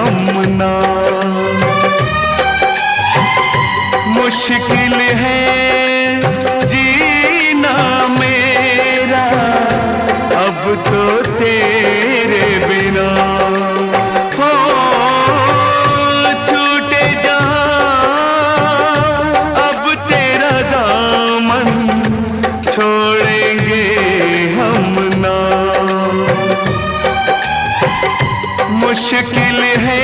हम ना। मुश्किल है जीना मेरा अब तो तेरे बिना। हो छूटे जहां अब तेरा दामन छोड़ेंगे हम ना। मुश्किल है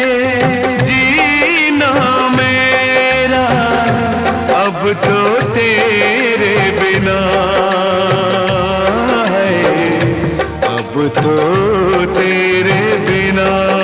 जीना मेरा अब तो तेरे बिना है, अब तो तेरे बिना।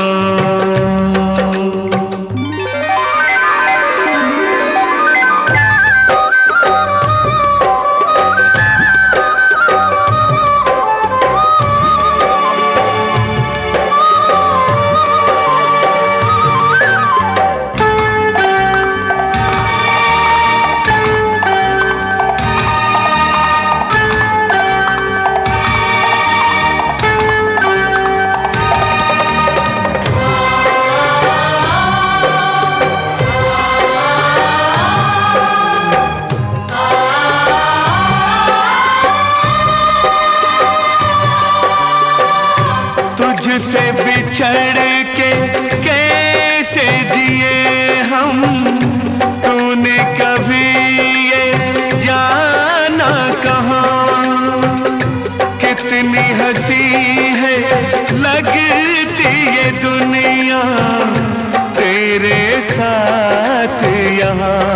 तुझसे बिछड़ के कैसे जिए हम, तूने कभी ये जाना कहाँ। कितनी हंसी है लगती ये दुनिया तेरे साथ यहाँ।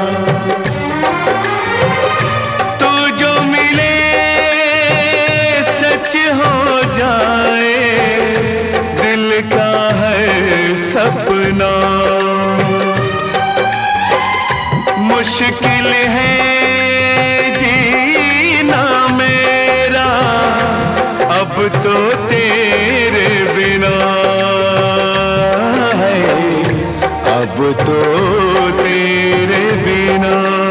तू जो मिले सच हो जाए का है सपना। मुश्किल है जीना मेरा अब तो तेरे बिना है, अब तो तेरे बिना।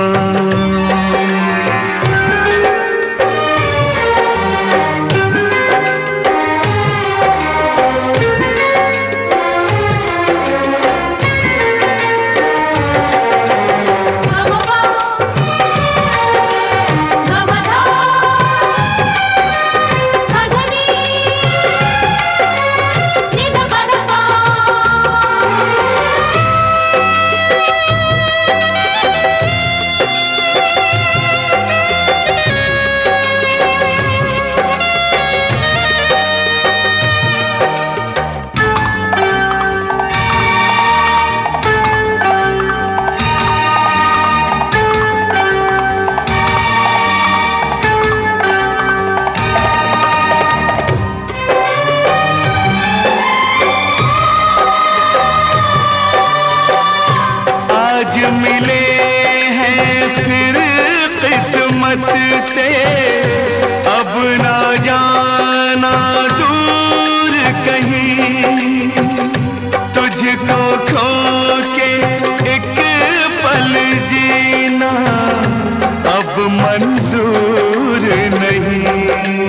आज मिले हैं फिर किस्मत से, अब ना जाना दूर कहीं। तुझको खो के एक पल जीना अब मंजूर नहीं।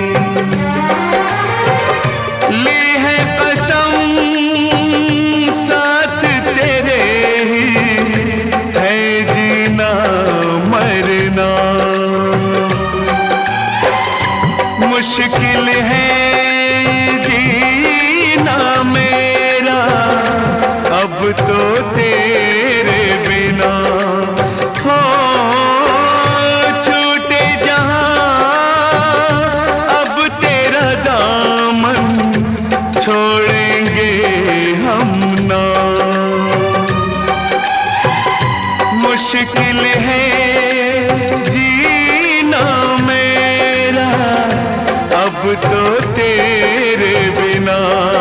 ली है कसम साथ तेरे ही है जीना मरना। मुश्किल है जीना मेरा अब तो तेरे बिना। हो छूटे जहां अब तेरा दामन छोड़ेंगे हम ना। मुश्किल है जीना मेरा अब तो तेरे बिना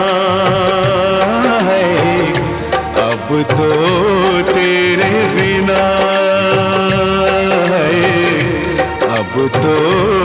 है, अब तो तेरे बिना है, अब तो